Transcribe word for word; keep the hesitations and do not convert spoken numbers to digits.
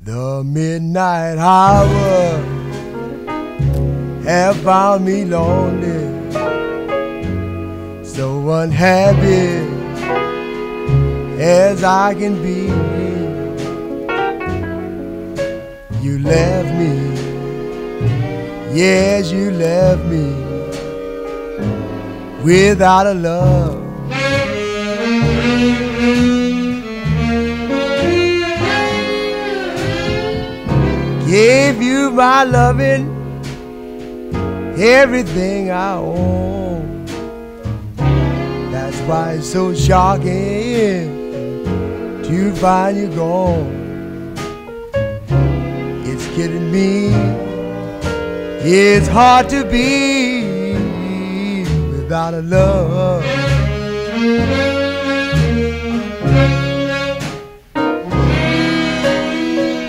The midnight hour have found me lonely, so unhappy as I can be. You left me, yes, you left me without a love. Gave you my loving, everything I own. That's why it's so shocking to find you gone. It's killing me, it's hard to be without a love.